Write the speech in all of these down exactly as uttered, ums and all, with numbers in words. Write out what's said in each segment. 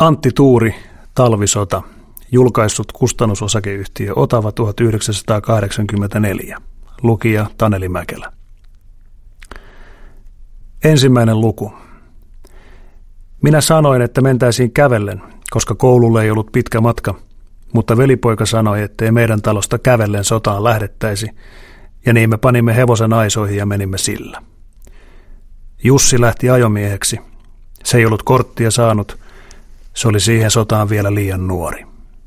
Antti Tuuri, Talvisota, julkaissut kustannusosakeyhtiö Otava tuhatyhdeksänsataakahdeksankymmentäneljä, lukija Taneli Mäkelä. Ensimmäinen luku. Minä sanoin, että mentäisiin kävellen, koska koululle ei ollut pitkä matka, mutta velipoika sanoi, ettei meidän talosta kävellen sotaan lähdettäisi, ja niin me panimme hevosen aisoihin ja menimme sillä. Jussi lähti ajomieheksi. Se ei ollut korttia saanut, se oli siihen sotaan vielä liian nuori.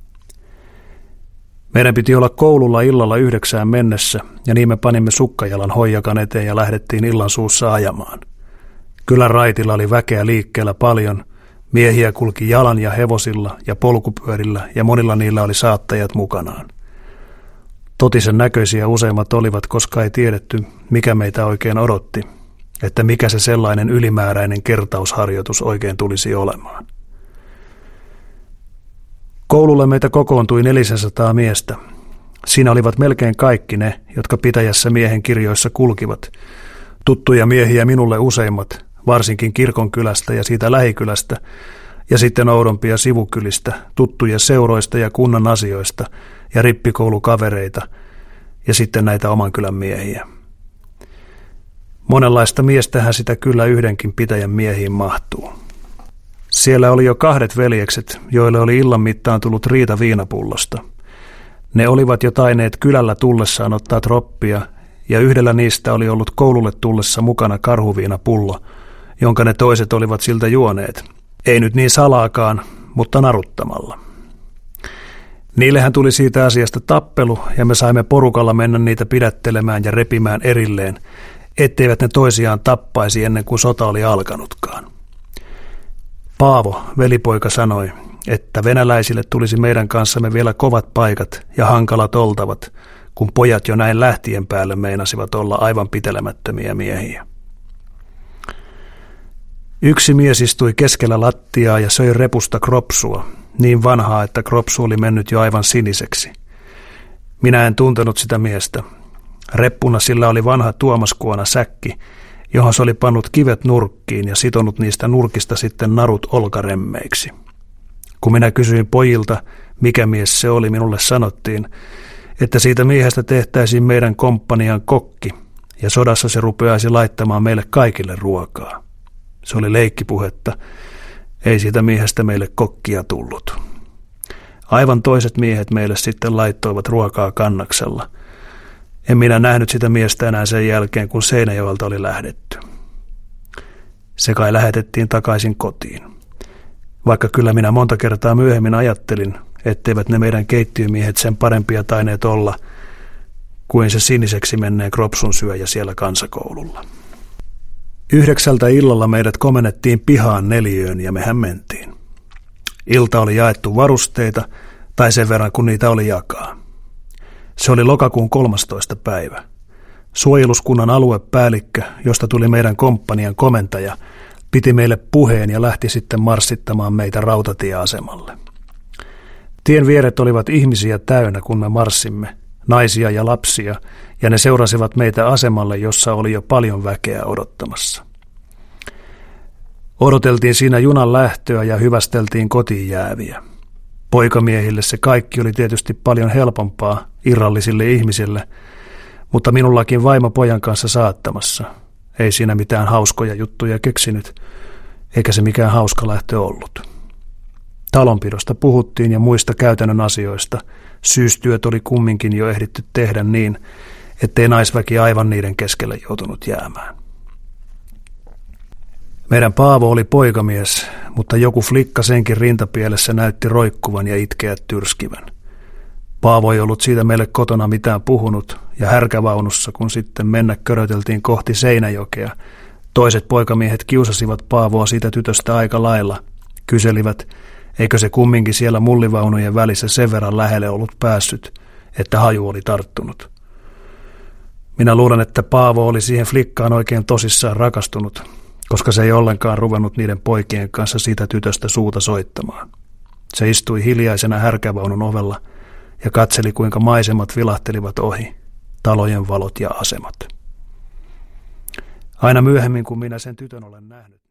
Meidän piti olla koululla illalla yhdeksään mennessä, ja niin me panimme sukkajalan hoijakan eteen ja lähdettiin illan suussa ajamaan. Kylän raitilla oli väkeä liikkeellä paljon, miehiä kulki jalan ja hevosilla ja polkupyörillä, ja monilla niillä oli saattajat mukanaan. Totisen näköisiä useimmat olivat, koska ei tiedetty, mikä meitä oikein odotti, että mikä se sellainen ylimääräinen kertausharjoitus oikein tulisi olemaan. Koululle meitä kokoontui nelisensataa miestä. Siinä olivat melkein kaikki ne, jotka pitäjässä miehen kirjoissa kulkivat. Tuttuja miehiä minulle useimmat, varsinkin kirkonkylästä ja siitä lähikylästä, ja sitten oudompia sivukylistä, tuttuja seuroista ja kunnan asioista, ja rippikoulukavereita, ja sitten näitä oman kylän miehiä. Monenlaista miestähän sitä kyllä yhdenkin pitäjän miehiin mahtuu. Siellä oli jo kahdet veljekset, joille oli illan mittaan tullut riita viinapullosta. Ne olivat jo taineet kylällä tullessaan ottaa troppia, ja yhdellä niistä oli ollut koululle tullessa mukana karhuviinapullo, jonka ne toiset olivat siltä juoneet. Ei nyt niin salaakaan, mutta naruttamalla. Niillehän tuli siitä asiasta tappelu, ja me saimme porukalla mennä niitä pidättelemään ja repimään erilleen, etteivät ne toisiaan tappaisi ennen kuin sota oli alkanutkaan. Paavo, velipoika, sanoi, että venäläisille tulisi meidän kanssamme vielä kovat paikat ja hankalat oltavat, kun pojat jo näin lähtien päälle meinasivat olla aivan pitelemättömiä miehiä. Yksi mies istui keskellä lattiaa ja söi repusta kropsua, niin vanhaa, että kropsu oli mennyt jo aivan siniseksi. Minä en tuntenut sitä miestä. Reppuna sillä oli vanha tuomaskuona säkki, johon se oli pannut kivet nurkkiin ja sitonut niistä nurkista sitten narut olkaremmeiksi. Kun minä kysyin pojilta, mikä mies se oli, minulle sanottiin, että siitä miehestä tehtäisiin meidän komppanian kokki, ja sodassa se rupeaisi laittamaan meille kaikille ruokaa. Se oli leikkipuhetta, ei siitä miehestä meille kokkia tullut. Aivan toiset miehet meille sitten laittoivat ruokaa kannaksella. En minä nähnyt sitä miestä enää sen jälkeen, kun Seinäjoelta oli lähdetty. Se kai lähetettiin takaisin kotiin. Vaikka kyllä minä monta kertaa myöhemmin ajattelin, etteivät ne meidän keittiömiehet sen parempia taineet olla, kuin se siniseksi menneen kropsun syöjä siellä kansakoululla. Yhdeksältä illalla meidät komennettiin pihaan neliöön ja mehän mentiin. Ilta oli jaettu varusteita, tai sen verran kun niitä oli jakaa. Se oli lokakuun kolmastoista päivä. Suojeluskunnan aluepäällikkö, josta tuli meidän komppanian komentaja, piti meille puheen ja lähti sitten marssittamaan meitä rautatieasemalle. Tien vieret olivat ihmisiä täynnä, kun me marssimme, naisia ja lapsia, ja ne seurasivat meitä asemalle, jossa oli jo paljon väkeä odottamassa. Odoteltiin siinä junan lähtöä ja hyvästeltiin kotiin jääviä. Poikamiehille se kaikki oli tietysti paljon helpompaa irrallisille ihmisille, mutta minullakin vaimo pojan kanssa saattamassa. Ei siinä mitään hauskoja juttuja keksinyt, eikä se mikään hauska lähtö ollut. Talonpidosta puhuttiin ja muista käytännön asioista. Syystyöt oli kumminkin jo ehditty tehdä niin, ettei naisväki aivan niiden keskelle joutunut jäämään. Meidän Paavo oli poikamies, mutta joku flikka senkin rintapielessä näytti roikkuvan ja itkeä tyrskivän. Paavo ei ollut siitä meille kotona mitään puhunut, ja härkävaunussa, kun sitten mennä köröteltiin kohti Seinäjokea, toiset poikamiehet kiusasivat Paavoa siitä tytöstä aika lailla, kyselivät, eikö se kumminkin siellä mullivaunujen välissä sen verran lähelle ollut päässyt, että haju oli tarttunut. Minä luulen, että Paavo oli siihen flikkaan oikein tosissaan rakastunut, koska se ei ollenkaan ruvennut niiden poikien kanssa siitä tytöstä suuta soittamaan. Se istui hiljaisena härkävaunun ovella ja katseli, kuinka maisemat vilahtelivat ohi, talojen valot ja asemat. Aina myöhemmin, kun minä sen tytön olen nähnyt.